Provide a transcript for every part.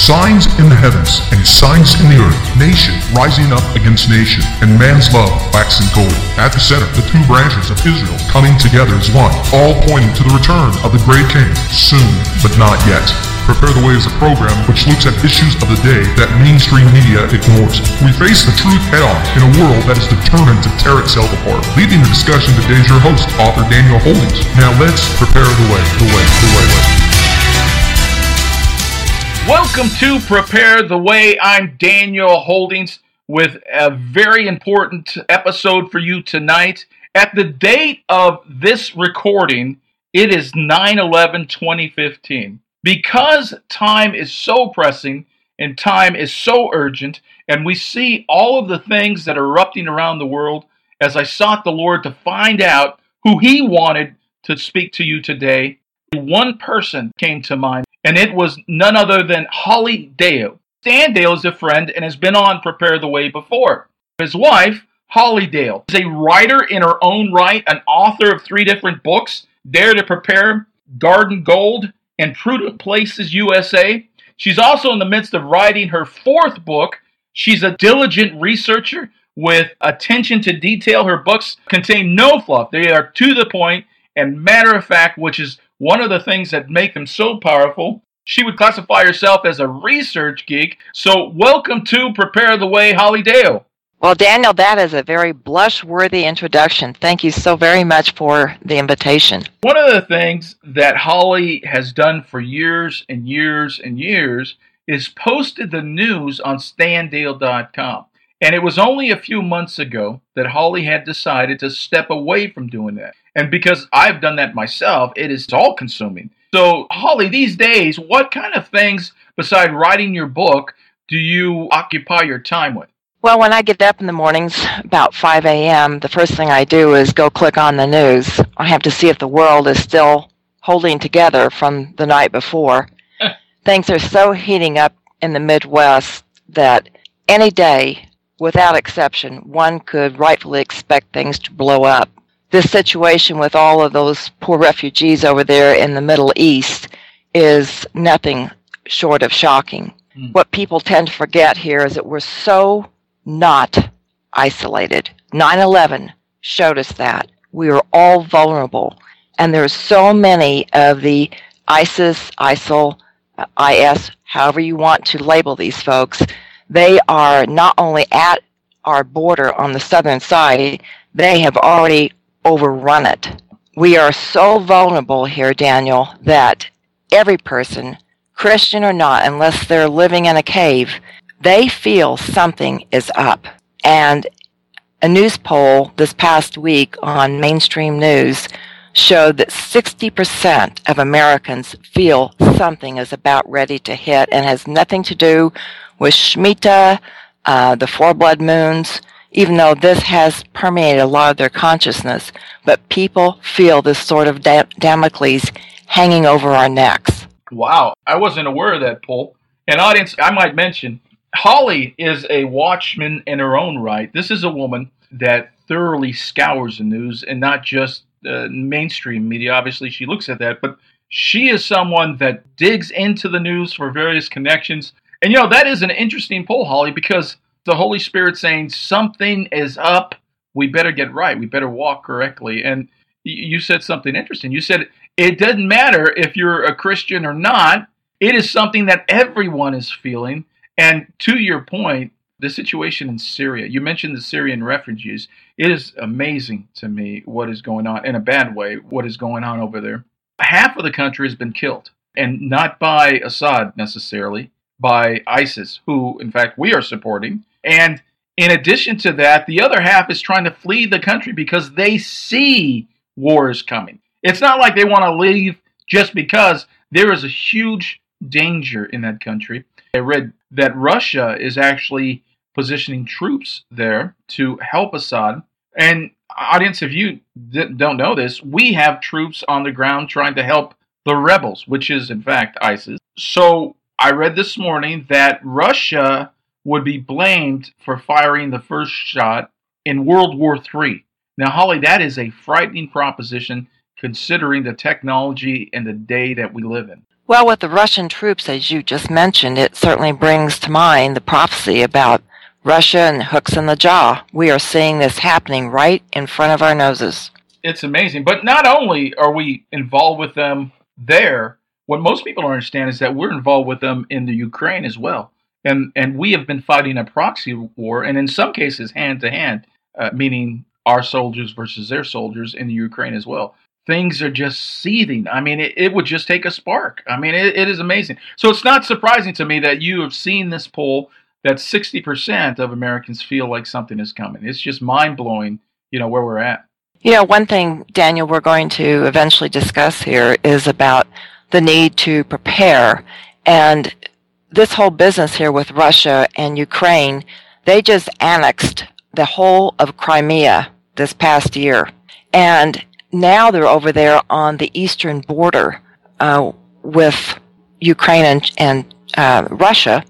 Signs in the heavens and signs in the earth, nation rising up against nation, and man's love waxing cold. At the center, the two branches of Israel coming together as one, all pointing to the return of the great king, soon, but not yet. Prepare the Way is a program which looks at issues of the day that mainstream media ignores. We face the truth head-on in a world that is determined to tear itself apart. Leading the discussion today is your host, author Daniel Holdings. Now let's prepare the way. Welcome to Prepare the Way. I'm Daniel Holdings with a very important episode for you tonight. At the date of this recording, it is 9/11/2015. Because time is so pressing and time is so urgent, and we see all of the things that are erupting around the world, as I sought the Lord to find out who He wanted to speak to you today, one person came to mind, and it was none other than Holly Dale. Stan Dale is a friend and has been on Prepare the Way before. His wife, Holly Dale, is a writer in her own right, an author of 3 different books, Dare to Prepare, Garden Gold, and Prudent Places USA. She's also in the midst of writing her 4th book. She's a diligent researcher with attention to detail. Her books contain no fluff. They are to the point and matter of fact, which is one of the things that make them so powerful. She would classify herself as a research geek. So welcome to Prepare the Way, Holly Dale. Well, Daniel, that is a very blush-worthy introduction. Thank you so very much for the invitation. One of the things that Holly has done for years and years and years is posted the news on standale.com. And it was only a few months ago that Holly had decided to step away from doing that. And because I've done that myself, it is all-consuming. So, Holly, these days, what kind of things, besides writing your book, do you occupy your time with? Well, when I get up in the mornings about 5 a.m., the first thing I do is go click on the news. I have to see if the world is still holding together from the night before. Things are so heating up in the Midwest that any day, without exception, one could rightfully expect things to blow up. This situation with all of those poor refugees over there in the Middle East is nothing short of shocking. What people tend to forget here is that we're so not isolated. 9/11 showed us that. We are all vulnerable. And there's so many of the ISIS, ISIL, IS, however you want to label these folks, they are not only at our border on the southern side, they have already overrun it. We are so vulnerable here, Daniel, that every person, Christian or not, unless they're living in a cave, they feel something is up. And a news poll this past week on mainstream news showed that 60% of Americans feel something is about ready to hit, and has nothing to do with Shemitah, the 4 blood moons, even though this has permeated a lot of their consciousness. But people feel this sort of Damocles hanging over our necks. Wow, I wasn't aware of that poll. And audience, I might mention, Holly is a watchman in her own right. This is a woman that thoroughly scours the news, and not just mainstream media. Obviously, she looks at that, but she is someone that digs into the news for various connections. And, that is an interesting poll, Holly, because the Holy Spirit saying something is up, we better get right, we better walk correctly. And you said something interesting. You said it doesn't matter if you're a Christian or not. It is something that everyone is feeling. And to your point, the situation in Syria, you mentioned the Syrian refugees. It is amazing to me what is going on, in a bad way, what is going on over there. Half of the country has been killed, and not by Assad necessarily, by ISIS, who, in fact, we are supporting. And in addition to that, the other half is trying to flee the country because they see war is coming. It's not like they want to leave just because. There is a huge danger in that country. I read that Russia is actually positioning troops there to help Assad. And audience, if you don't know this, we have troops on the ground trying to help the rebels, which is in fact ISIS. So I read this morning that Russia would be blamed for firing the first shot in World War III. Now, Holly, that is a frightening proposition considering the technology and the day that we live in. Well, with the Russian troops, as you just mentioned, it certainly brings to mind the prophecy about Russia and hooks in the jaw. We are seeing this happening right in front of our noses. It's amazing. But not only are we involved with them there, what most people don't understand is that we're involved with them in the Ukraine as well. And we have been fighting a proxy war, and in some cases hand to hand, meaning our soldiers versus their soldiers in the Ukraine as well. Things are just seething. I mean, it would just take a spark. I mean, it is amazing. So it's not surprising to me that you have seen this poll that 60% of Americans feel like something is coming. It's just mind-blowing, where we're at. One thing, Daniel, we're going to eventually discuss here is about the need to prepare. And this whole business here with Russia and Ukraine, they just annexed the whole of Crimea this past year. And now they're over there on the eastern border with Ukraine and Russia.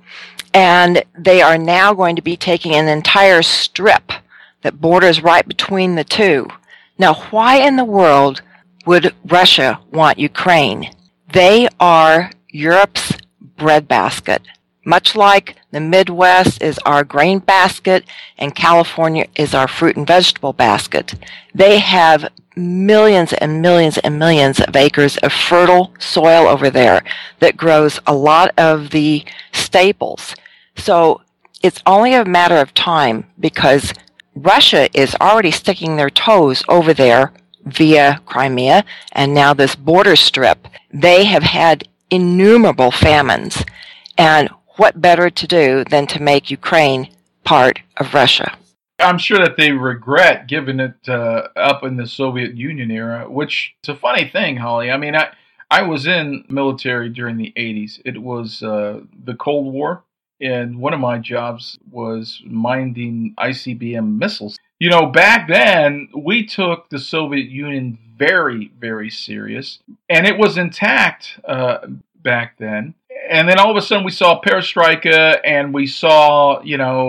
And they are now going to be taking an entire strip that borders right between the two. Now, why in the world would Russia want Ukraine? They are Europe's breadbasket. Much like the Midwest is our grain basket and California is our fruit and vegetable basket. They have millions and millions and millions of acres of fertile soil over there that grows a lot of the staples. So it's only a matter of time because Russia is already sticking their toes over there via Crimea and now this border strip. They have had innumerable famines. And what better to do than to make Ukraine part of Russia? I'm sure that they regret giving it up in the Soviet Union era, which is a funny thing, Holly. I mean, I was in military during the 80s. It was the Cold War. And one of my jobs was minding ICBM missiles. Back then, we took the Soviet Union very, very serious. And it was intact back then. And then all of a sudden, we saw Perestroika and we saw,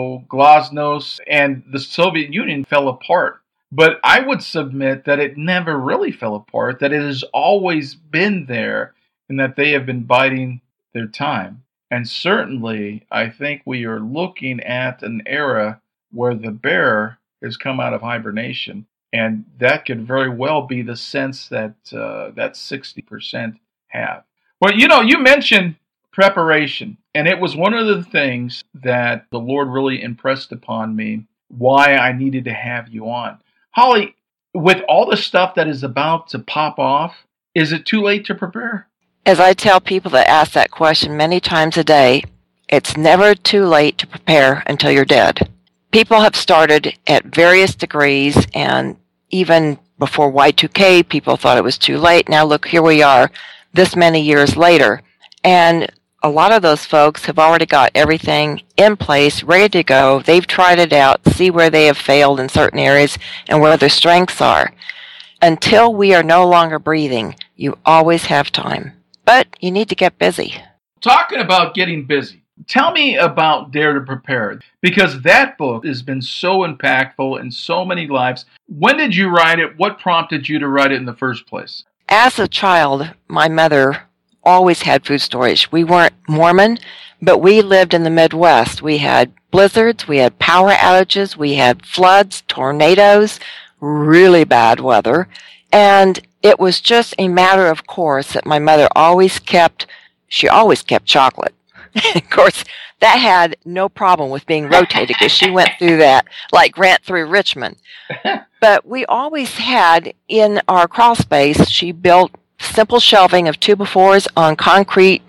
Glasnost, and the Soviet Union fell apart. But I would submit that it never really fell apart, that it has always been there, and that they have been biding their time. And certainly, I think we are looking at an era where the bear has come out of hibernation. And that could very well be the sense that that 60% have. Well, you mentioned preparation. And it was one of the things that the Lord really impressed upon me, why I needed to have you on. Holly, with all the stuff that is about to pop off, is it too late to prepare? As I tell people that ask that question many times a day, it's never too late to prepare until you're dead. People have started at various degrees, and even before Y2K, people thought it was too late. Now look, here we are, this many years later. And a lot of those folks have already got everything in place, ready to go. They've tried it out, see where they have failed in certain areas and where their strengths are. Until we are no longer breathing, you always have time. But you need to get busy. Talking about getting busy, tell me about Dare to Prepare, because that book has been so impactful in so many lives. When did you write it? What prompted you to write it in the first place? As a child, my mother always had food storage. We weren't Mormon, but we lived in the Midwest. We had blizzards, we had power outages, we had floods, tornadoes, really bad weather, and it was just a matter of course that my mother always kept chocolate. Of course, that had no problem with being rotated because she went through that like Grant through Richmond. But we always had in our crawl space, she built simple shelving of 2x4s on concrete,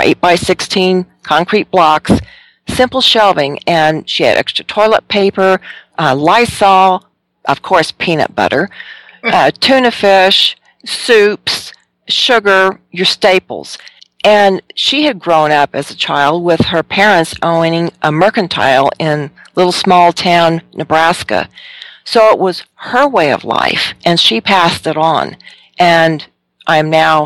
8x16 concrete blocks, simple shelving, and she had extra toilet paper, Lysol, of course, peanut butter, tuna fish, soups, sugar, your staples. And she had grown up as a child with her parents owning a mercantile in little small town Nebraska. So it was her way of life, and she passed it on. And I'm now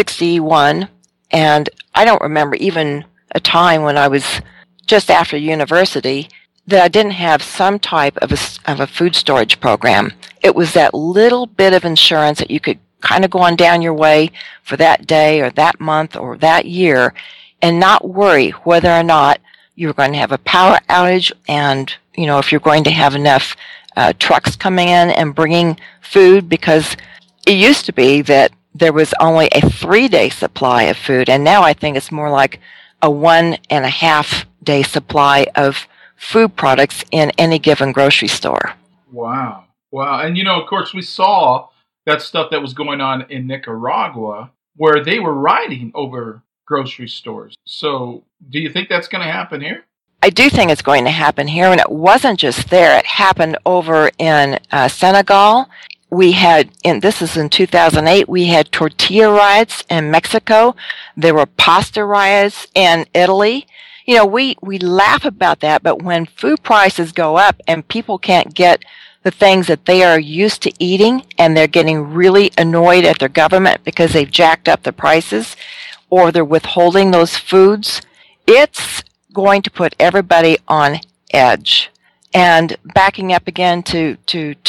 61, and I don't remember even a time when I was just after university that I didn't have some type of a food storage program. It was that little bit of insurance that you could kind of going down your way for that day or that month or that year and not worry whether or not you're going to have a power outage and, if you're going to have enough trucks coming in and bringing food, because it used to be that there was only a 3-day supply of food, and now I think it's more like a 1.5-day supply of food products in any given grocery store. Wow. And, of course, we saw that stuff that was going on in Nicaragua where they were rioting over grocery stores. So do you think that's going to happen here? I do think it's going to happen here, and it wasn't just there. It happened over in Senegal. We had, this is in 2008, we had tortilla riots in Mexico. There were pasta riots in Italy. We laugh about that, but when food prices go up and people can't get the things that they are used to eating and they're getting really annoyed at their government because they've jacked up the prices or they're withholding those foods, it's going to put everybody on edge. And backing up again to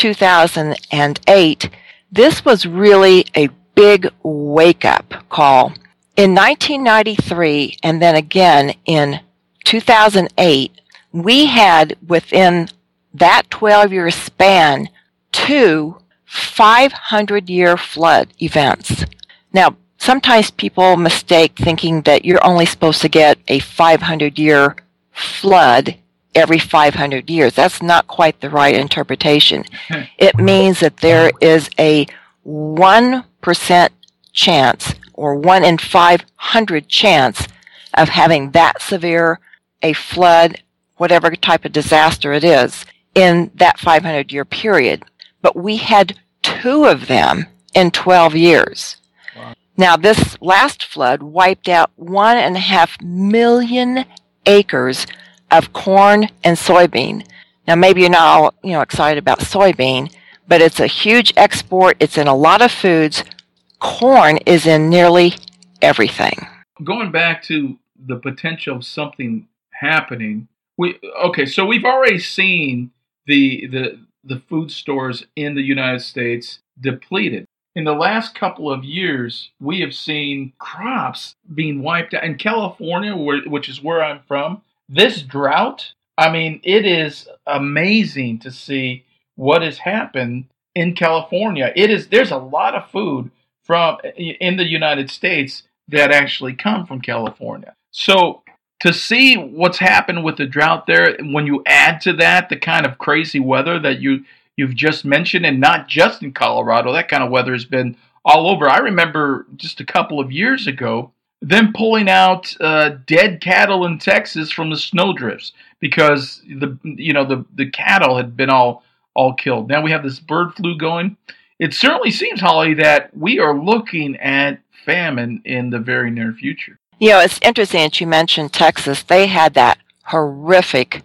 2008, this was really a big wake-up call. In 1993 and then again in 2008, we had within that 12-year span 2 500-year flood events. Now, sometimes people mistake thinking that you're only supposed to get a 500-year flood every 500 years. That's not quite the right interpretation. It means that there is a 1% chance or 1 in 500 chance of having that severe a flood, whatever type of disaster it is, in that 500-year period. But we had 2 of them in 12 years. Wow. Now, this last flood wiped out 1.5 million acres of corn and soybean. Now, maybe you're not all, excited about soybean, but it's a huge export. It's in a lot of foods. Corn is in nearly everything. Going back to the potential of something happening, so we've already seen the food stores in the United States depleted. In the last couple of years, we have seen crops being wiped out. In California, which is where I'm from, this drought, it is amazing to see what has happened in California. There's a lot of food in the United States that actually come from California. So to see what's happened with the drought there, when you add to that the kind of crazy weather that you've just mentioned, and not just in Colorado, that kind of weather has been all over. I remember just a couple of years ago, them pulling out dead cattle in Texas from the snowdrifts because the cattle had been all killed. Now we have this bird flu going. It certainly seems, Holly, that we are looking at famine in the very near future. It's interesting that you mentioned Texas. They had that horrific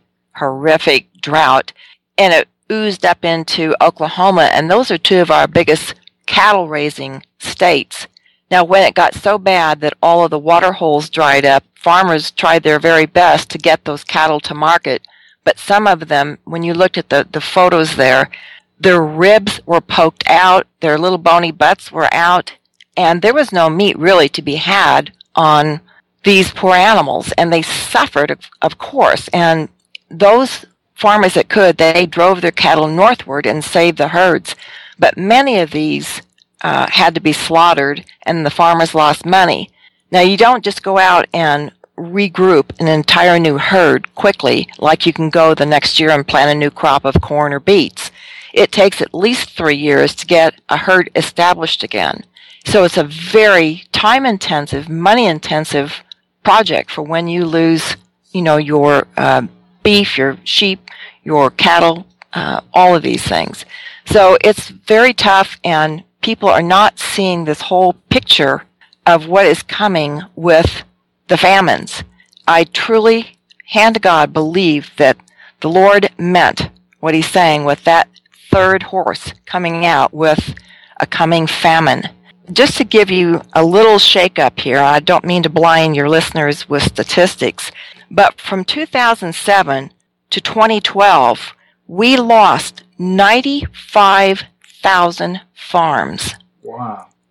drought, and it oozed up into Oklahoma, and those are 2 of our biggest cattle-raising states. Now, when it got so bad that all of the water holes dried up, farmers tried their very best to get those cattle to market. But some of them, when you looked at the photos there, their ribs were poked out, their little bony butts were out, and there was no meat really to be had on these poor animals. And they suffered, of course. And those farmers that could, they drove their cattle northward and saved the herds. But many of these had to be slaughtered, and the farmers lost money. Now, you don't just go out and regroup an entire new herd quickly, like you can go the next year and plant a new crop of corn or beets. It takes at least 3 years to get a herd established again. So it's a very time-intensive, money-intensive project for when you lose, your beef, your sheep, your cattle, all of these things. So it's very tough, and people are not seeing this whole picture of what is coming with the famines. I truly, hand to God, believe that the Lord meant what he's saying with that 3rd horse coming out with a coming famine. Just to give you a little shake-up here, I don't mean to blind your listeners with statistics, but from 2007 to 2012, we lost 95,000 farms. Wow.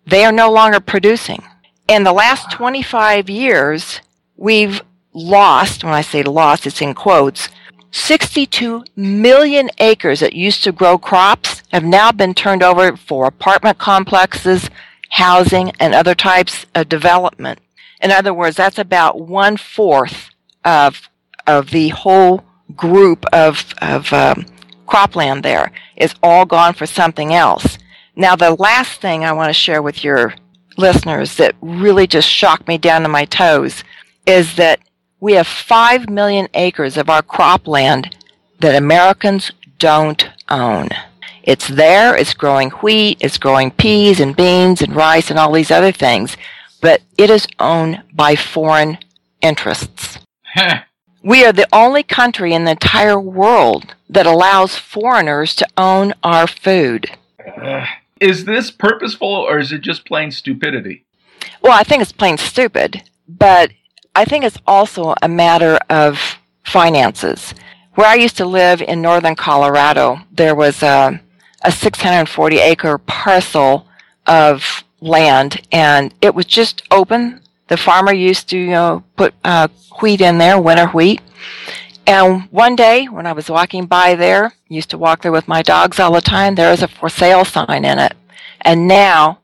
They are no longer producing. In the last 25 years, we've lost, when I say lost, it's in quotes, 62 million acres that used to grow crops have now been turned over for apartment complexes, housing, and other types of development. In other words, that's about 1/4 of the whole group of cropland there is all gone for something else. Now, the last thing I want to share with your listeners that really just shocked me down to my toes is that we have 5 million acres of our cropland that Americans don't own. It's there, it's growing wheat, it's growing peas and beans and rice and all these other things, but it is owned by foreign interests. We are the only country in the entire world that allows foreigners to own our food. Is this purposeful or is it just plain stupidity? Well, I think it's plain stupid, but I think it's also a matter of finances. Where I used to live in northern Colorado, there was a 640-acre parcel of land, and it was just open. The farmer used to put wheat in there, winter wheat. And one day, when I was walking by there, used to walk there with my dogs all the time, there was a for sale sign in it. And now,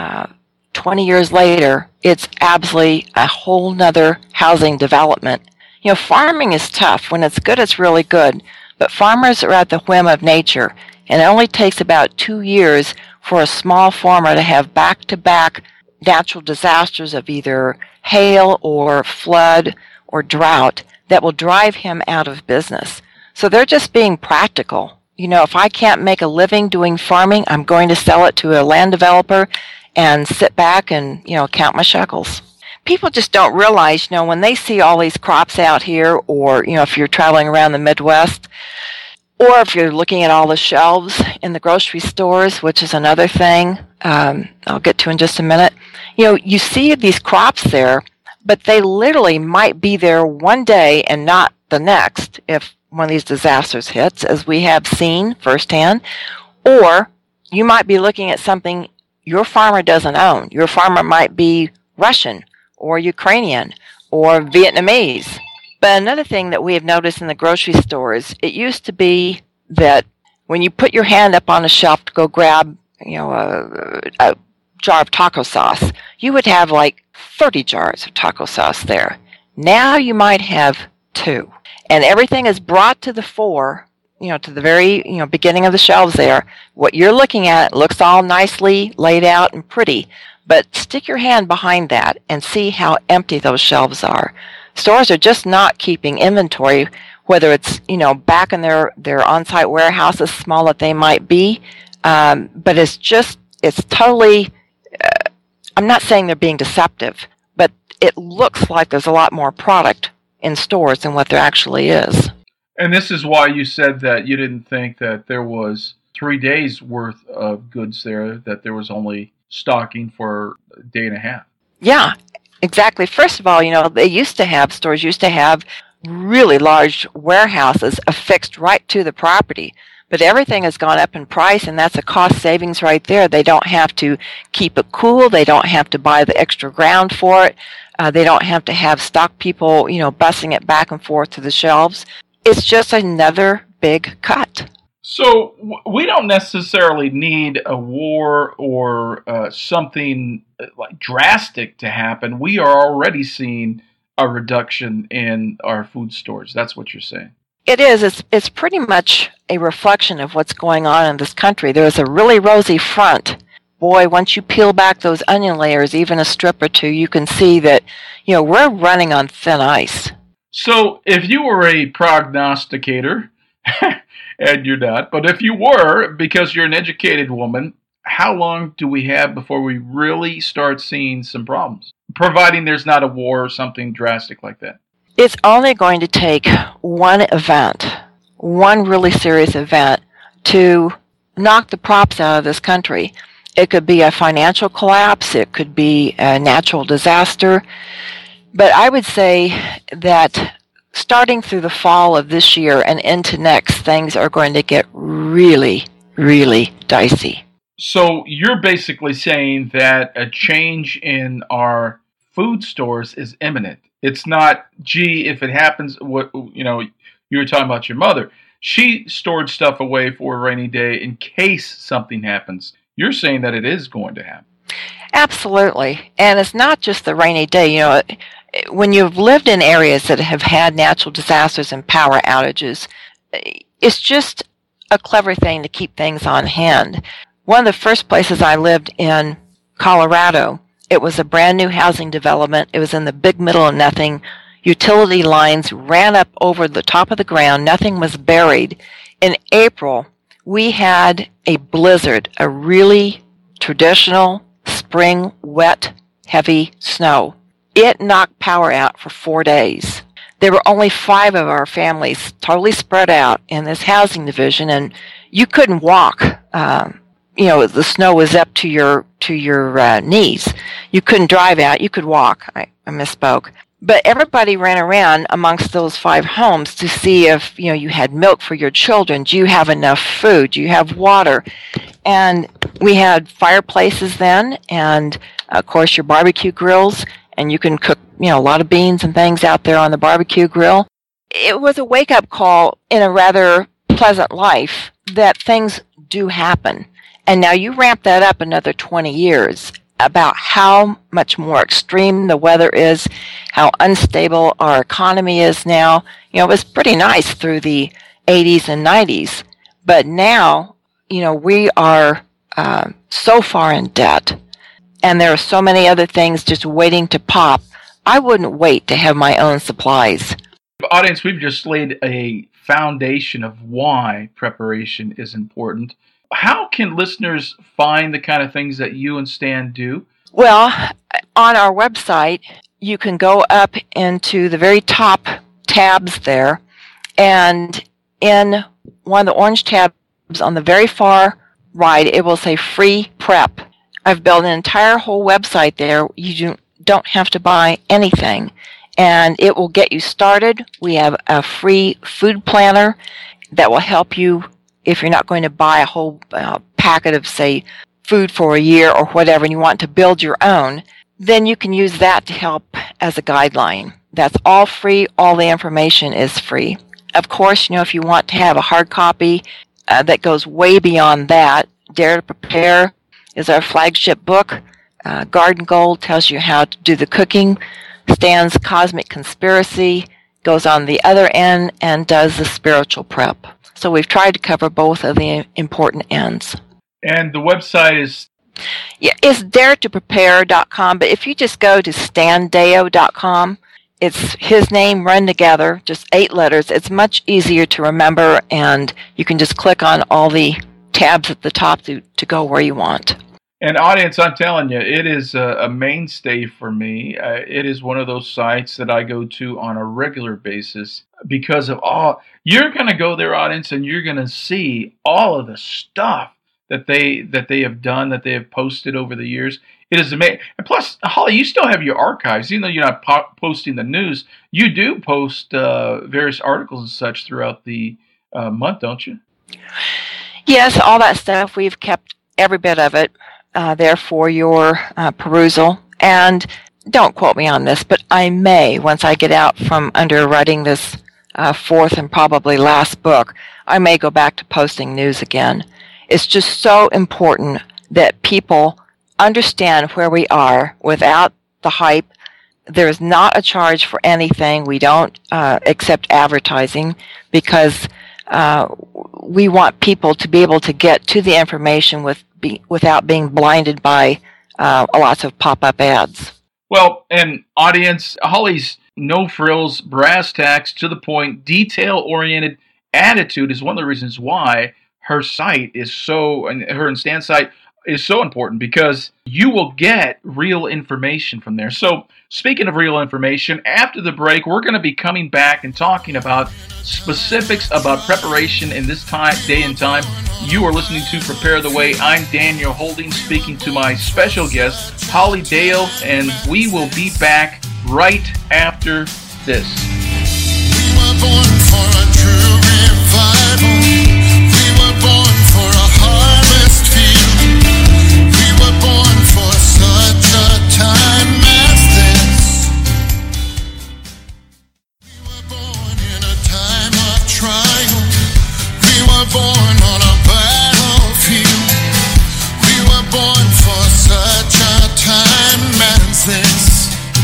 20 years later, it's absolutely a whole nother housing development. Farming is tough. When it's good, it's really good. But farmers are at the whim of nature. And it only takes about 2 years for a small farmer to have back-to-back natural disasters of either hail or flood or drought that will drive him out of business. So they're just being practical. If I can't make a living doing farming, I'm going to sell it to a land developer and sit back and, count my shekels. People just don't realize, when they see all these crops out here, or, if you're traveling around the Midwest, or if you're looking at all the shelves in the grocery stores, which is another thing I'll get to in just a minute, you see these crops there, but they literally might be there one day and not the next if one of these disasters hits, as we have seen firsthand. Or you might be looking at something your farmer doesn't own. Your farmer might be Russian or Ukrainian or Vietnamese. But another thing that we have noticed in the grocery stores, it used to be that when you put your hand up on a shelf to go grab, a jar of taco sauce, you would have like 30 jars of taco sauce there. Now you might have 2. And everything is brought to the fore, to the very, beginning of the shelves there. What you're looking at looks all nicely laid out and pretty, but stick your hand behind that and see how empty those shelves are. Stores are just not keeping inventory, whether it's, back in their on-site warehouses, small that they might be, but it's totally, I'm not saying they're being deceptive, but it looks like there's a lot more product in stores than what there actually is. And this is why you said that you didn't think that there was 3 days worth of goods there, that there was only stocking for a day and a half. Yeah, exactly. First of all, stores used to have really large warehouses affixed right to the property. But everything has gone up in price, and that's a cost savings right there. They don't have to keep it cool. They don't have to buy the extra ground for it. They don't have to have stock people, bussing it back and forth to the shelves. It's just another big cut. So we don't necessarily need a war or something like drastic to happen. We are already seeing a reduction in our food stores. That's what you're saying. It is. It's pretty much a reflection of what's going on in this country. There's a really rosy front. Boy, once you peel back those onion layers, even a strip or two, you can see that, we're running on thin ice. So if you were a prognosticator, and you're not, but if you were, because you're an educated woman, how long do we have before we really start seeing some problems? Providing there's not a war or something drastic like that. It's only going to take one event, one really serious event, to knock the props out of this country. It could be a financial collapse. It could be a natural disaster. But I would say that starting through the fall of this year and into next, things are going to get really, really dicey. So you're basically saying that a change in our food stores is imminent. It's not, gee, if it happens, you were talking about your mother. She stored stuff away for a rainy day in case something happens. You're saying that it is going to happen. Absolutely. And it's not just the rainy day. When you've lived in areas that have had natural disasters and power outages, it's just a clever thing to keep things on hand. One of the first places I lived in Colorado, it was a brand new housing development. It was in the big middle of nothing. Utility lines ran up over the top of the ground. Nothing was buried. In April, we had a blizzard, a really traditional spring, wet, heavy snow. It knocked power out for 4 days. There were only 5 of our families totally spread out in this housing division, and you couldn't walk. The snow was up to your knees. You couldn't drive out. You could walk. I misspoke. But everybody ran around amongst those 5 homes to see if, you had milk for your children. Do you have enough food? Do you have water? And we had fireplaces then, and of course your barbecue grills, and you can cook, a lot of beans and things out there on the barbecue grill. It was a wake-up call in a rather pleasant life that things do happen. And now you ramp that up another 20 years about how much more extreme the weather is, how unstable our economy is now. It was pretty nice through the 80s and 90s. But now, we are so far in debt, and there are so many other things just waiting to pop. I wouldn't wait to have my own supplies. Audience, we've just laid a foundation of why preparation is important. How can listeners find the kind of things that you and Stan do? Well, on our website, you can go up into the very top tabs there, and in one of the orange tabs on the very far right, it will say free prep. I've built an entire whole website there. You don't have to buy anything, and it will get you started. We have a free food planner that will help you if you're not going to buy a whole packet of, say, food for a year or whatever, and you want to build your own, then you can use that to help as a guideline. That's all free. All the information is free. Of course, if you want to have a hard copy that goes way beyond that, Dare to Prepare is our flagship book. Garden Gold tells you how to do the cooking. Stan's Cosmic Conspiracy goes on the other end and does the spiritual prep. So we've tried to cover both of the important ends. And the website is? Yeah, it's daretoprepare.com, but if you just go to standeo.com, it's his name run together, just 8 letters. It's much easier to remember, and you can just click on all the tabs at the top to go where you want. And audience, I'm telling you, it is a mainstay for me. It is one of those sites that I go to on a regular basis because of you're going to go there, audience, and you're going to see all of the stuff that they have done, that they have posted over the years. It is amazing. And plus, Holly, you still have your archives. Even though you're not posting the news, you do post various articles and such throughout the month, don't you? Yes, all that stuff. We've kept every bit of it there for your perusal. And don't quote me on this, but I may, once I get out from under writing this 4th and probably last book, I may go back to posting news again. It's just so important that people understand where we are without the hype. There's not a charge for anything. We don't accept advertising because we want people to be able to get to the information without being blinded by lots of pop-up ads. Well, and audience, Holly's no-frills, brass tacks, to the point, detail-oriented attitude is one of the reasons why her site is her and Stan's site is so important, because you will get real information from there. So, speaking of real information, after the break, we're going to be coming back and talking about specifics about preparation in this day and time. You are listening to Prepare the Way. I'm Daniel Holding, speaking to my special guest, Holly Dale, and we will be back right after this. We were born for a true revival. We were born for a harvest field. trial. We were born on a battlefield. We were born for such a time as this.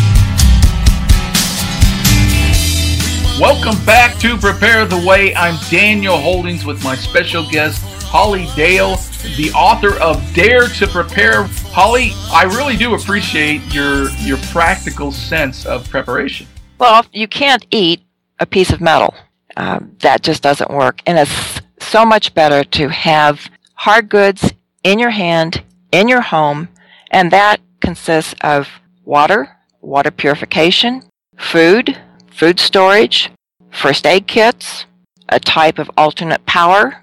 Welcome back to Prepare the Way. I'm Daniel Holdings with my special guest, Holly Dale, the author of Dare to Prepare. Holly, I really do appreciate your practical sense of preparation. Well, you can't eat a piece of metal. That just doesn't work. And it's so much better to have hard goods in your hand, in your home, and that consists of water, water purification, food storage, first aid kits, a type of alternate power,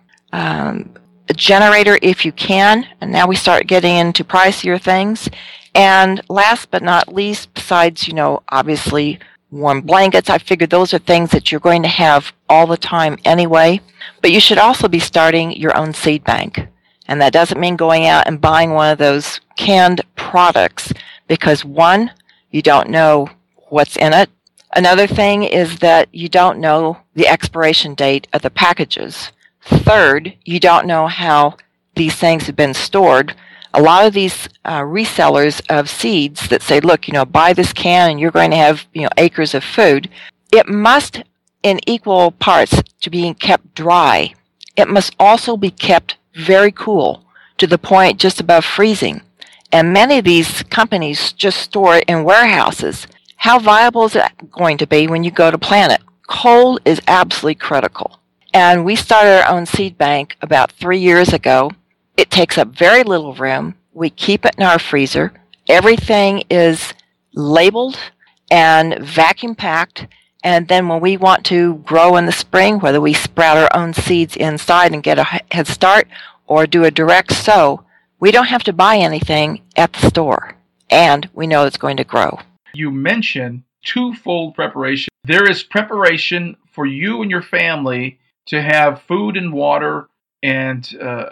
a generator if you can, and now we start getting into pricier things. And last but not least, besides, obviously warm blankets, I figured those are things that you're going to have all the time anyway. But you should also be starting your own seed bank. And that doesn't mean going out and buying one of those canned products because, one, you don't know what's in it. Another thing is that you don't know the expiration date of the packages. Third, you don't know how these things have been stored. A lot of these resellers of seeds that say, look, buy this can and you're going to have, acres of food. It must, in equal parts, to being kept dry. It must also be kept very cool to the point just above freezing. And many of these companies just store it in warehouses. How viable is it going to be when you go to plant it? Cold is absolutely critical. And we started our own seed bank about 3 years ago. It takes up very little room. We keep it in our freezer. Everything is labeled and vacuum packed. And then when we want to grow in the spring, whether we sprout our own seeds inside and get a head start or do a direct sow, we don't have to buy anything at the store. And we know it's going to grow. You mentioned twofold preparation. There is preparation for you and your family to have food and water and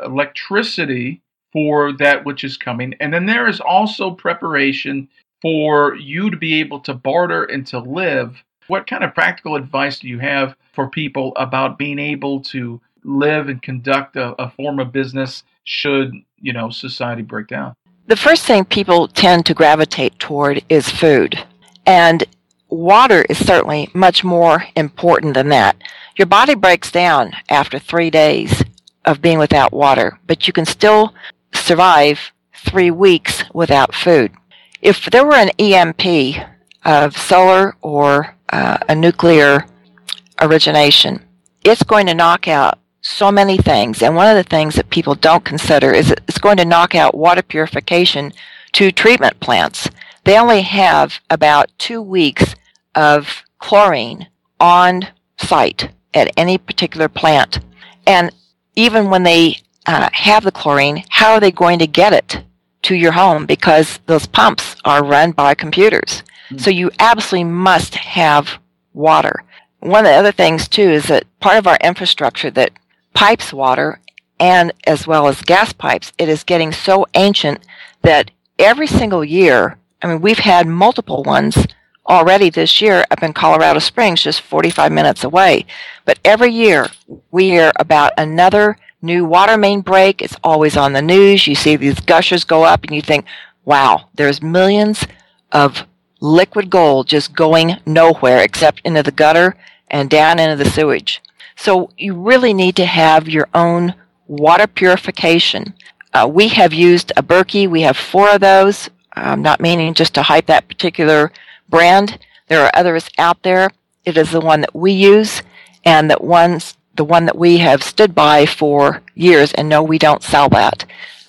electricity for that which is coming. And then there is also preparation for you to be able to barter and to live. What kind of practical advice do you have for people about being able to live and conduct a form of business should, society break down? The first thing people tend to gravitate toward is food. And water is certainly much more important than that. Your body breaks down after 3 days of being without water, but you can still survive 3 weeks without food. If there were an EMP of solar or a nuclear origination, it's going to knock out so many things. And one of the things that people don't consider is it's going to knock out water purification to treatment plants. They only have about 2 weeks of chlorine on site at any particular plant. And even when they have the chlorine, how are they going to get it to your home? Because those pumps are run by computers. So you absolutely must have water. One of the other things, too, is that part of our infrastructure that pipes water, and as well as gas pipes, it is getting so ancient that every single year, we've had multiple ones already this year up in Colorado Springs, just 45 minutes away. But every year we hear about another new water main break. It's always on the news. You see these gushers go up and you think, wow, there's millions of liquid gold just going nowhere except into the gutter and down into the sewage. So you really need to have your own water purification. We have used a Berkey. We have 4 of those. I'm not meaning just to hype that particular brand. There are others out there. It is the one that we use and the one that we have stood by for years, and no, we don't sell that.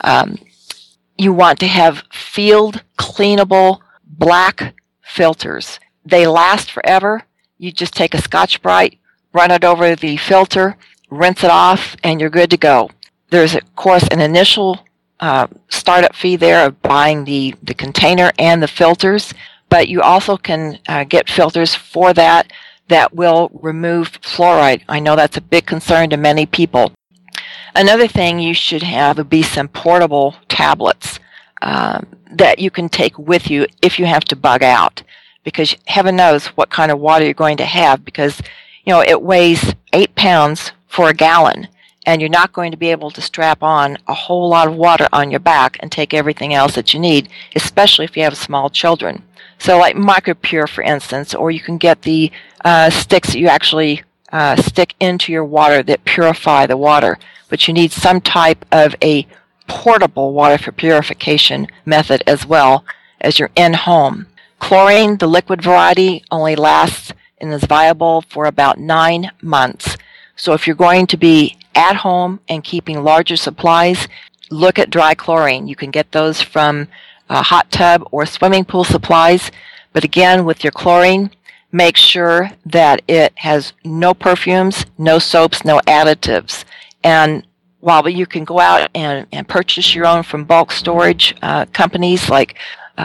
You want to have field cleanable black filters. They last forever. You just take a Scotch-Brite, run it over the filter, rinse it off, and you're good to go. There's, of course, an initial startup fee there of buying the container and the filters, but you also can get filters for that will remove fluoride. I know that's a big concern to many people. Another thing you should have would be some portable tablets that you can take with you if you have to bug out, because heaven knows what kind of water you're going to have, because it weighs 8 pounds for a gallon, and you're not going to be able to strap on a whole lot of water on your back and take everything else that you need, especially if you have small children. So like MicroPure, for instance, or you can get the sticks that you actually stick into your water that purify the water. But you need some type of a portable water for purification method as well as your in-home. Chlorine, the liquid variety, only lasts and is viable for about 9 months. So if you're going to be at home and keeping larger supplies, look at dry chlorine. You can get those from a hot tub or swimming pool supplies. But again, with your chlorine, make sure that it has no perfumes, no soaps, no additives. And while you can go out and purchase your own from bulk storage companies like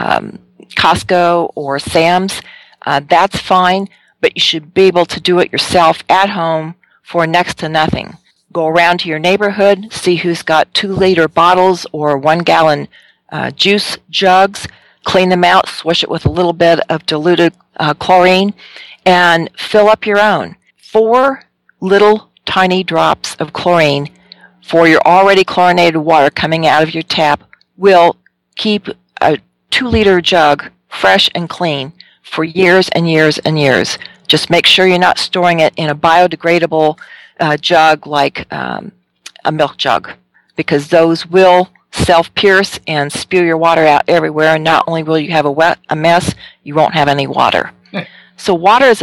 Costco or Sam's, that's fine, but you should be able to do it yourself at home for next to nothing. Go around to your neighborhood, see who's got 2-liter bottles or 1-gallon juice jugs, clean them out, swish it with a little bit of diluted chlorine, and fill up your own. 4 little tiny drops of chlorine for your already chlorinated water coming out of your tap will keep a 2-liter jug fresh and clean for years and years and years. Just make sure you're not storing it in a biodegradable jug like a milk jug, because those will self-pierce and spew your water out everywhere, and not only will you have a mess, you won't have any water. So water is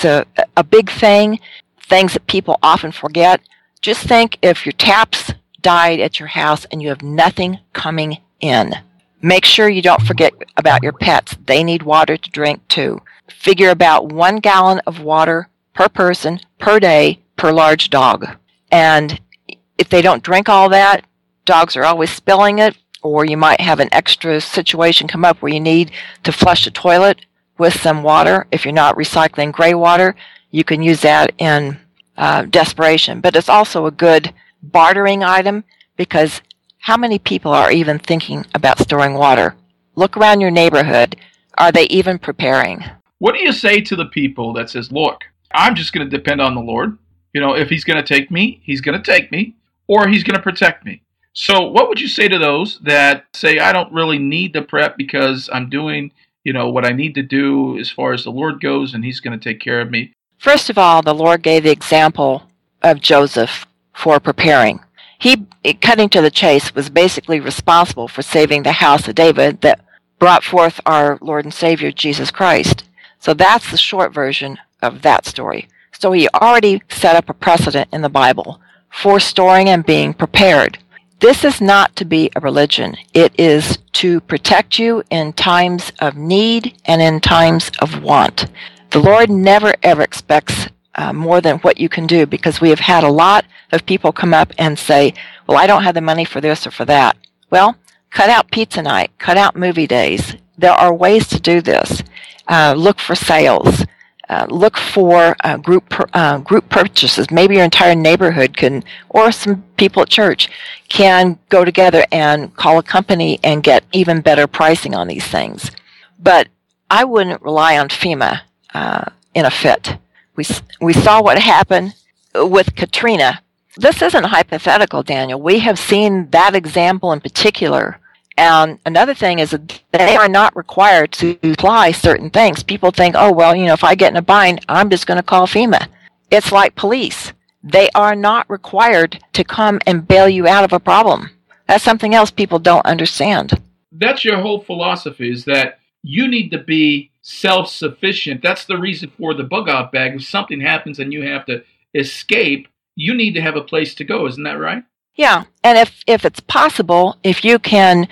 a big thing, things that people often forget. Just think if your taps died at your house and you have nothing coming in. Make sure you don't forget about your pets. They need water to drink too. Figure about 1 gallon of water per person per day per large dog. And if they don't drink all that, dogs are always spilling it, or you might have an extra situation come up where you need to flush the toilet with some water. If you're not recycling gray water, you can use that in desperation. But it's also a good bartering item, because how many people are even thinking about storing water? Look around your neighborhood. Are they even preparing? What do you say to the people that says, look, I'm just going to depend on the Lord. If he's going to take me, he's going to take me, or he's going to protect me. So what would you say to those that say, I don't really need the prep because I'm doing, what I need to do as far as the Lord goes, and he's going to take care of me? First of all, the Lord gave the example of Joseph for preparing. He, cutting to the chase, was basically responsible for saving the house of David that brought forth our Lord and Savior, Jesus Christ. So that's the short version of that story. So he already set up a precedent in the Bible for storing and being prepared. This is not to be a religion. It is to protect you in times of need and in times of want. The Lord never ever expects more than what you can do, because we have had a lot of people come up and say, well, I don't have the money for this or for that. Well, cut out pizza night, cut out movie days. There are ways to do this. Look for sales. Look for group purchases. Maybe your entire neighborhood can, or some people at church can go together and call a company and get even better pricing on these things. But I wouldn't rely on FEMA in a fit. We saw what happened with Katrina. This isn't hypothetical, Daniel. We have seen that example in particular. And another thing is that they are not required to supply certain things. People think, oh, well, if I get in a bind, I'm just going to call FEMA. It's like police. They are not required to come and bail you out of a problem. That's something else people don't understand. That's your whole philosophy, is that you need to be self-sufficient. That's the reason for the bug-out bag. If something happens and you have to escape, you need to have a place to go. Isn't that right? Yeah, and if it's possible, if you can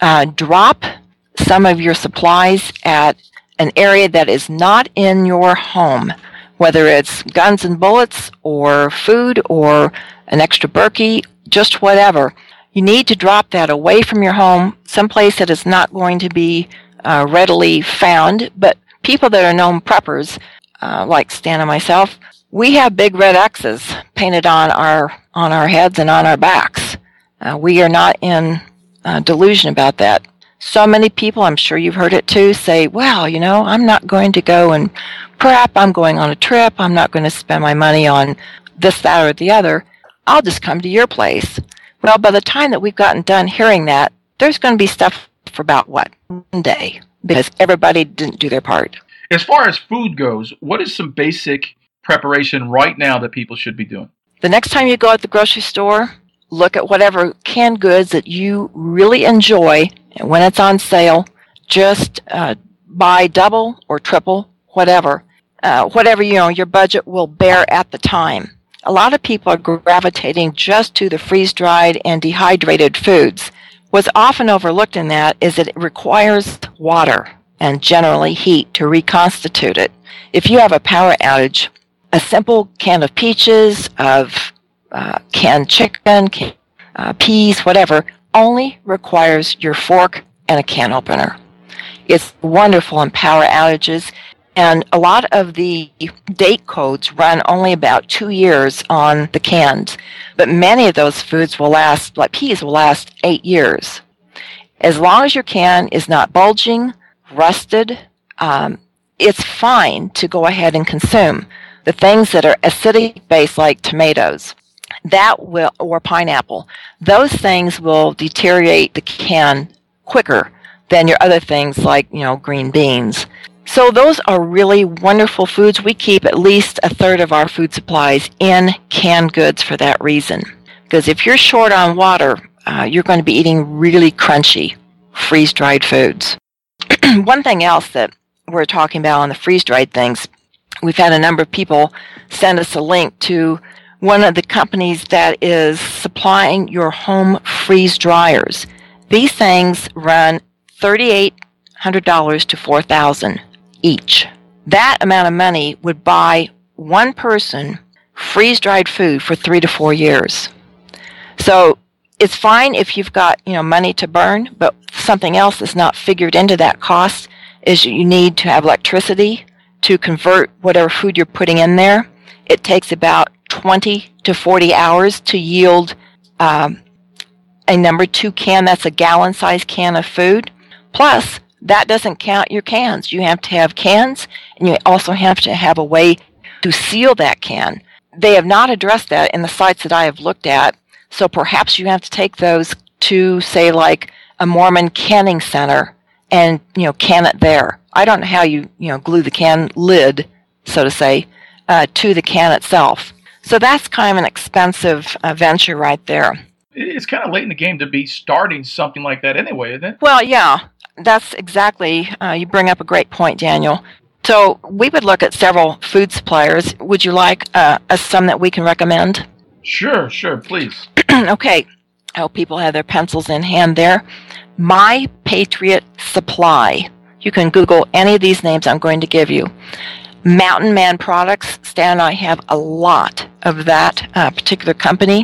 drop some of your supplies at an area that is not in your home, whether it's guns and bullets or food or an extra Berkey, just whatever, you need to drop that away from your home, someplace that is not going to be readily found. But people that are known preppers, like Stan and myself, we have big red X's painted on our heads and on our backs. We are not in delusion about that. So many people, I'm sure you've heard it too, say, well, I'm not going to go and crap, I'm going on a trip, I'm not going to spend my money on this, that, or the other, I'll just come to your place. Well, by the time that we've gotten done hearing that, there's going to be stuff for about, 1 day, because everybody didn't do their part. As far as food goes, what is some basic preparation right now that people should be doing? The next time you go out the grocery store, look at whatever canned goods that you really enjoy, and when it's on sale, just buy double or triple, whatever your budget will bear at the time. A lot of people are gravitating just to the freeze-dried and dehydrated foods. What's often overlooked in that is that it requires water and generally heat to reconstitute it. If you have a power outage, a simple can of peaches, of canned chicken, peas, whatever, only requires your fork and a can opener. It's wonderful in power outages, and a lot of the date codes run only about 2 years on the cans, but many of those foods will last, like peas, will last 8 years. As long as your can is not bulging, rusted, it's fine to go ahead and consume. The things that are acidic based, like tomatoes, or pineapple, those things will deteriorate the can quicker than your other things like, green beans. So those are really wonderful foods. We keep at least a third of our food supplies in canned goods for that reason. Because if you're short on water, you're going to be eating really crunchy, freeze-dried foods. One thing else that we're talking about on the freeze-dried things, we've had a number of people send us a link to one of the companies that is supplying your home freeze dryers. These things run $3,800 to $4,000 each. That amount of money would buy one person freeze-dried food for 3 to 4 years. So it's fine if you've got money to burn, but something else that's not figured into that cost is you need to have electricity to convert whatever food you're putting in there. It takes about 20 to 40 hours to yield a number 2 can. That's a gallon-sized can of food. Plus, that doesn't count your cans. You have to have cans, and you also have to have a way to seal that can. They have not addressed that in the sites that I have looked at, so perhaps you have to take those to, say, like a Mormon canning center and, can it there. I don't know how you glue the can lid, so to say, to the can itself. So that's kind of an expensive venture right there. It's kind of late in the game to be starting something like that anyway, isn't it? Well, yeah, that's exactly, you bring up a great point, Daniel. So we would look at several food suppliers. Would you like some that we can recommend? Sure, please. Okay. I hope people have their pencils in hand there. My Patriot Supply. You can Google any of these names I'm going to give you. Mountain Man Products. Stan and I have a lot of that particular company.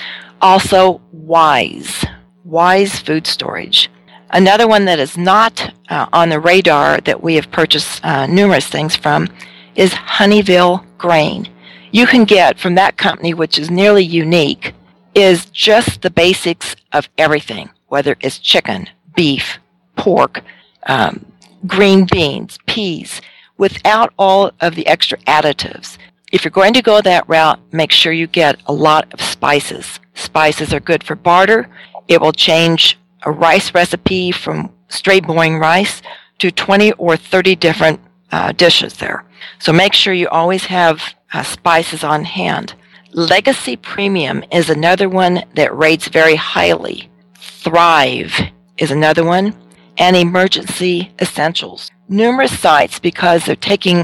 Also, Wise Food Storage. Another one that is not on the radar that we have purchased numerous things from is Honeyville Grain. You can get from that company, which is nearly unique, is just the basics of everything, whether it's chicken, beef, pork, green beans, peas, without all of the extra additives. If you're going to go that route, make sure you get a lot of spices. Spices are good for barter. It will change a rice recipe from straight boring rice to 20 or 30 different dishes there. So make sure you always have spices on hand. Legacy Premium is another one that rates very highly. Thrive is another one. And Emergency Essentials. Numerous sites, because they're taking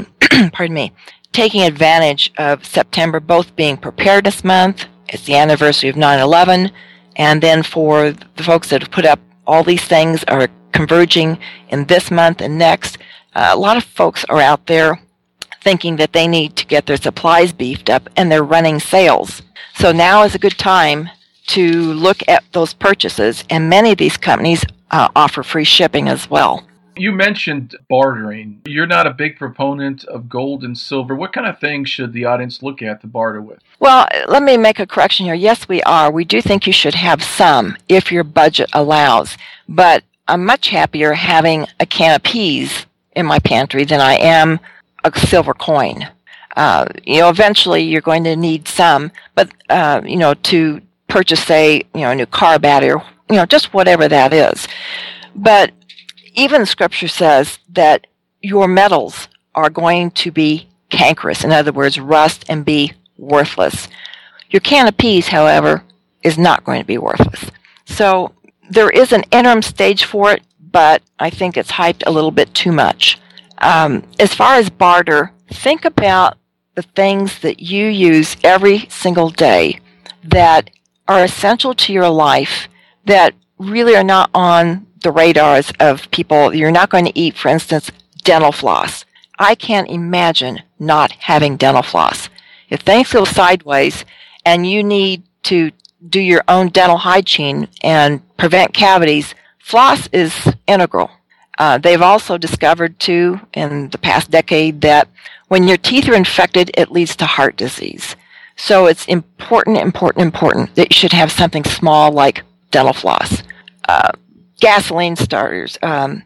advantage of September, both being Preparedness Month, it's the anniversary of 9/11, and then for the folks that have put up all these things are converging in this month and next. A lot of folks are out there thinking that they need to get their supplies beefed up, and they're running sales. So now is a good time to look at those purchases, and many of these companies offer free shipping as well. You mentioned bartering. You're not a big proponent of gold and silver. What kind of things should the audience look at to barter with? Well, let me make a correction here. Yes, we are. We do think you should have some if your budget allows. But I'm much happier having a can of peas in my pantry than I am a silver coin. Eventually you're going to need some, but, to purchase, say, a new car battery or, just whatever that is. But even the scripture says that your metals are going to be cankerous. In other words, rust and be worthless. Your can of peas, however, is not going to be worthless. So there is an interim stage for it, but I think it's hyped a little bit too much. As far as barter, think about the things that you use every single day that are essential to your life that really are not on the radars of people. You're not going to eat, for instance, dental floss. I can't imagine not having dental floss. If things go sideways and you need to do your own dental hygiene and prevent cavities, floss is integral. They've also discovered, too, in the past decade that when your teeth are infected, it leads to heart disease. So it's important that you should have something small like dental floss. Gasoline starters, the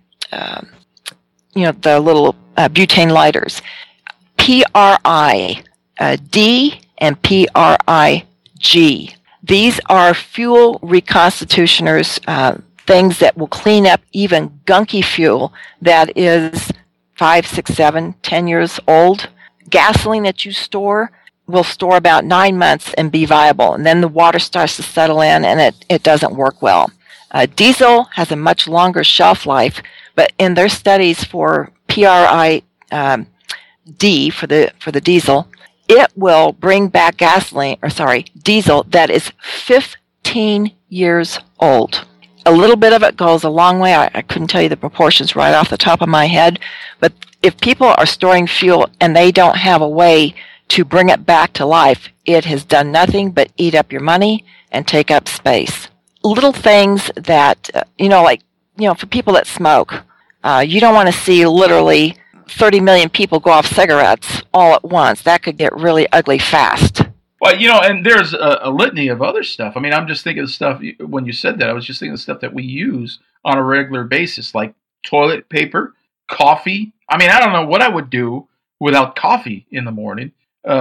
little butane lighters. PRI, D and PRIG. These are fuel reconstitutioners, things that will clean up even gunky fuel that is 5, 6, 7, 10 years old. Gasoline that you store will store about 9 months and be viable, and then the water starts to settle in and it doesn't work well. Diesel has a much longer shelf life, but in their studies for PRID for the diesel, it will bring back diesel that is 15 years old. A little bit of it goes a long way. I couldn't tell you the proportions right off the top of my head, but if people are storing fuel and they don't have a way to bring it back to life, it has done nothing but eat up your money and take up space. Little things that, for people that smoke, you don't want to see literally 30 million people go off cigarettes all at once. That could get really ugly fast. Well, and there's a litany of other stuff. I mean, I'm just thinking of stuff, when you said that, I was just thinking of stuff that we use on a regular basis, like toilet paper, coffee. I mean, I don't know what I would do without coffee in the morning.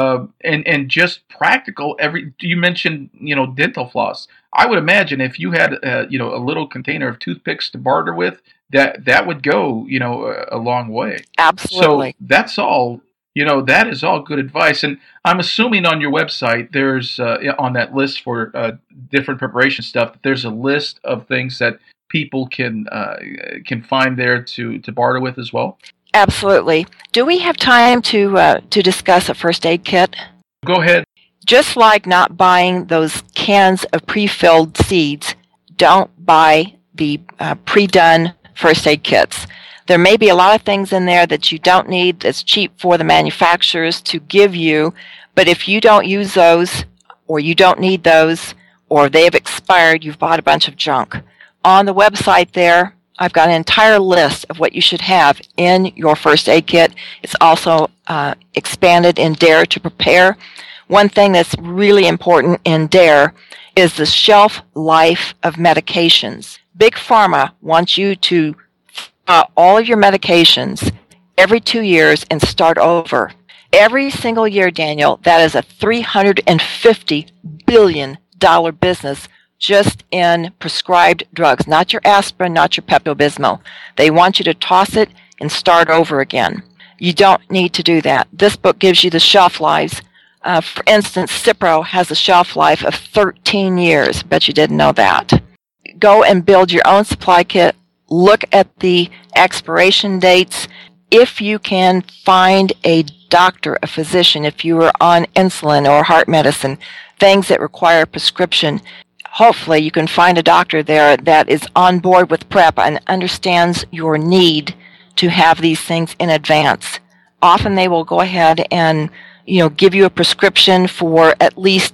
And just practical. You mentioned, dental floss. I would imagine if you had, a little container of toothpicks to barter with, that would go, a long way. Absolutely. So that's all. That is all good advice. And I'm assuming on your website, there's on that list for different preparation stuff, there's a list of things that people can find there to barter with as well. Absolutely. Do we have time to discuss a first aid kit? Go ahead. Just like not buying those cans of pre-filled seeds, don't buy the pre-done first aid kits. There may be a lot of things in there that you don't need, that's cheap for the manufacturers to give you, but if you don't use those, or you don't need those, or they have expired, you've bought a bunch of junk. On the website there, I've got an entire list of what you should have in your first aid kit. It's also expanded in DARE to prepare. One thing that's really important in DARE is the shelf life of medications. Big Pharma wants you to all of your medications every 2 years and start over. Every single year, Daniel, that is a $350 billion business just in prescribed drugs, not your aspirin, not your Pepto-Bismol. They want you to toss it and start over again. You don't need to do that. This book gives you the shelf lives. For instance, Cipro has a shelf life of 13 years. Bet you didn't know that. Go and build your own supply kit. Look at the expiration dates. If you can find a doctor, a physician, if you are on insulin or heart medicine, things that require prescription, hopefully you can find a doctor there that is on board with PrEP and understands your need to have these things in advance. Often they will go ahead and, give you a prescription for at least,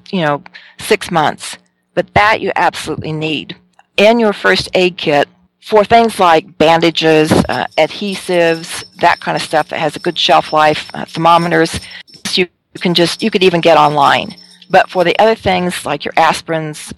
6 months. But that you absolutely need. In your first aid kit, for things like bandages, adhesives, that kind of stuff that has a good shelf life, thermometers, you could even get online. But for the other things like your aspirins,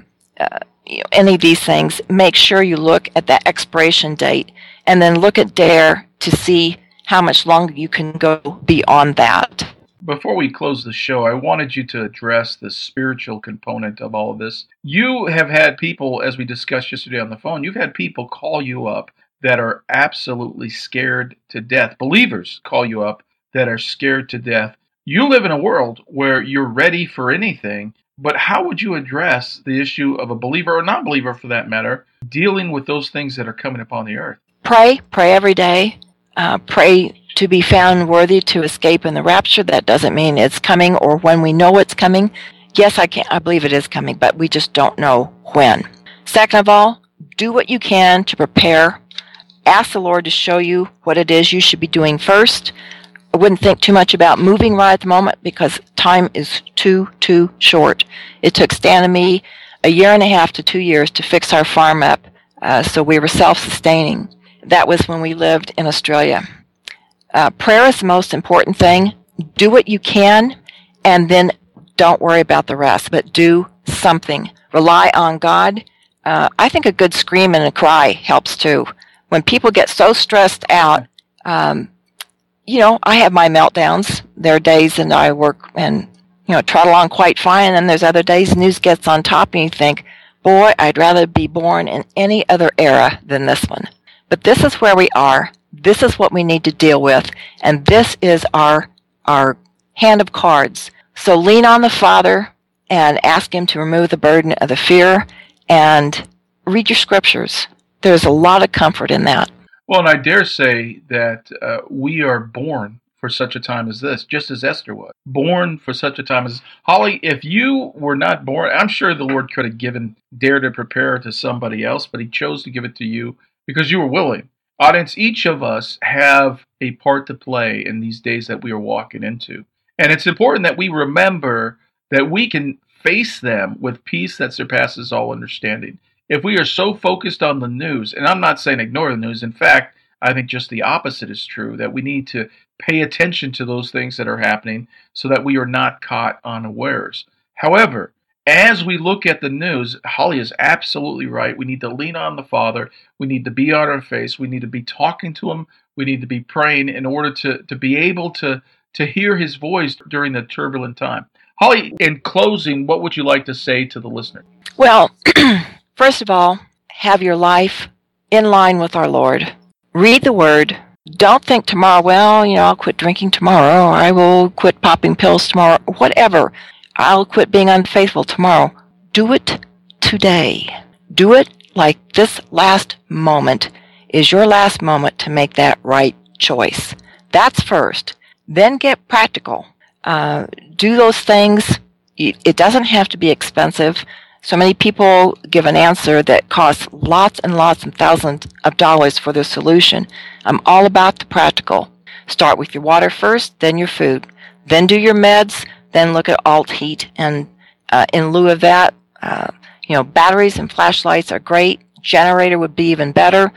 any of these things, make sure you look at that expiration date and then look at DARE to see how much longer you can go beyond that. Before we close the show, I wanted you to address the spiritual component of all of this. You have had people, as we discussed yesterday on the phone, you've had people call you up that are absolutely scared to death. Believers call you up that are scared to death. You live in a world where you're ready for anything, but how would you address the issue of a believer or non-believer, for that matter, dealing with those things that are coming upon the earth? Pray every day. Pray to be found worthy to escape in the rapture. That doesn't mean it's coming or when we know it's coming. Yes, I believe it is coming, but we just don't know when. Second of all, do what you can to prepare. Ask the Lord to show you what it is you should be doing first. I wouldn't think too much about moving right at the moment because time is too short. It took Stan and me 1.5 to 2 years to fix our farm up, so we were self-sustaining. That was when we lived in Australia. Prayer is the most important thing. Do what you can, and then don't worry about the rest, but do something. Rely on God. I think a good scream and a cry helps too. When people get so stressed out, I have my meltdowns. There are days that I work and, trot along quite fine, and there's other days news gets on top and you think, boy, I'd rather be born in any other era than this one. But this is where we are. This is what we need to deal with, and this is our hand of cards. So lean on the Father and ask Him to remove the burden of the fear and read your scriptures. There's a lot of comfort in that. Well, and I dare say that we are born for such a time as this, just as Esther was. Born for such a time as this. Holly, if you were not born, I'm sure the Lord could have given Dare to Prepare to somebody else, but He chose to give it to you because you were willing. Audience, each of us have a part to play in these days that we are walking into. And it's important that we remember that we can face them with peace that surpasses all understanding. If we are so focused on the news, and I'm not saying ignore the news, in fact, I think just the opposite is true, that we need to pay attention to those things that are happening so that we are not caught unawares. However, as we look at the news, Holly is absolutely right. We need to lean on the Father. We need to be on our face. We need to be talking to Him. We need to be praying in order to be able to hear His voice during the turbulent time. Holly, in closing, what would you like to say to the listener? Well, first of all, have your life in line with our Lord. Read the Word. Don't think tomorrow, I'll quit drinking tomorrow, or I will quit popping pills tomorrow, whatever. I'll quit being unfaithful tomorrow. Do it today. Do it like this last moment is your last moment to make that right choice. That's first. Then get practical. Do those things. It doesn't have to be expensive. So many people give an answer that costs lots and lots and thousands of dollars for their solution. I'm all about the practical. Start with your water first, then your food. Then do your meds, then look at alt heat. And in lieu of that, batteries and flashlights are great. Generator would be even better.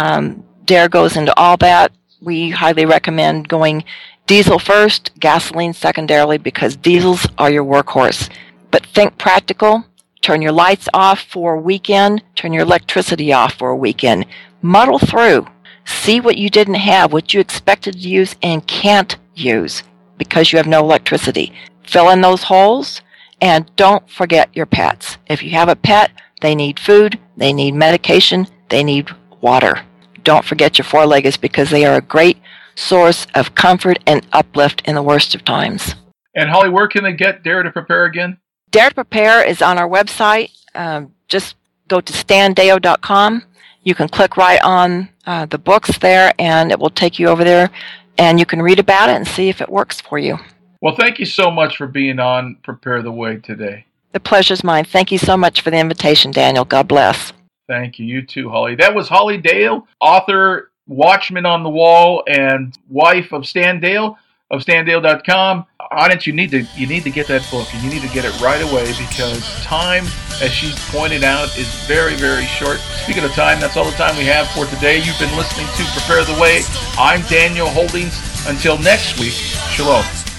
Dare goes into all that. We highly recommend going diesel first, gasoline secondarily, because diesels are your workhorse. But think practical. Turn your lights off for a weekend. Turn your electricity off for a weekend. Muddle through. See what you didn't have, what you expected to use and can't use because you have no electricity. Fill in those holes, and don't forget your pets. If you have a pet, they need food, they need medication, they need water. Don't forget your four-leggeds because they are a great source of comfort and uplift in the worst of times. And Holly, where can they get Dare to Prepare again? Dare to Prepare is on our website. Just go to standeo.com. You can click right on the books there, and it will take you over there, and you can read about it and see if it works for you. Well, thank you so much for being on Prepare the Way today. The pleasure's mine. Thank you so much for the invitation, Daniel. God bless. Thank you. You too, Holly. That was Holly Dale, author, Watchman on the Wall, and wife of Stan Dale of standale.com. Audience, you need to get that book, and you need to get it right away because time, as she's pointed out, is very, very short. Speaking of time, that's all the time we have for today. You've been listening to Prepare the Way. I'm Daniel Holdings. Until next week, shalom.